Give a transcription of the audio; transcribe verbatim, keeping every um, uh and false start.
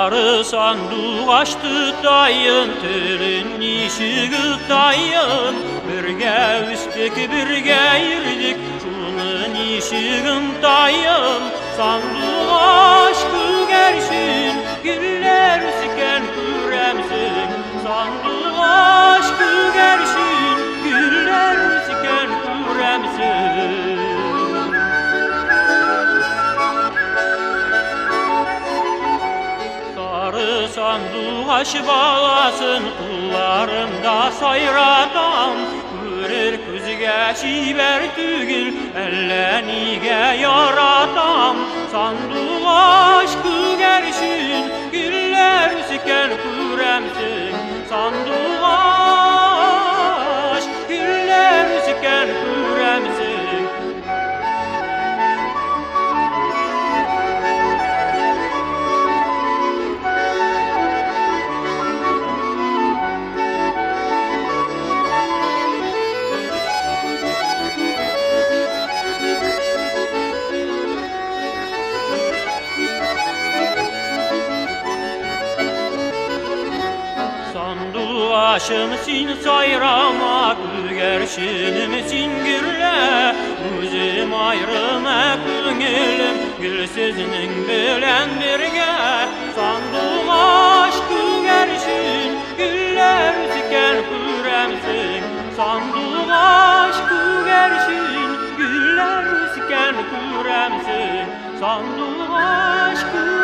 Sarı sandık açtı dayın, telin işiği dayın. Birge üstteki birge yirdik, şunun işiğin dayın. Sandık aşkı gerşin, güller siken küremsin. Sandık aşkı gerşin, güller siken küremsin. Sarı sandık aşı bağlasın, kullarımda sayratam. Görür közüge şiber tügül, ellenige yaratam. Sandık aşkı gerşin, güller siken küremsin. Sandık aşk, güller siken küremsin. Başım sin sayrama, gerşinim sin gürle. Üzüm ayrıma küngelim, gülsüzünün bilen birge. Sandık aşkı gerşin, güller siken küremsin. Sandık aşkı gerşin, güller siken küremsin. Sandık aşkı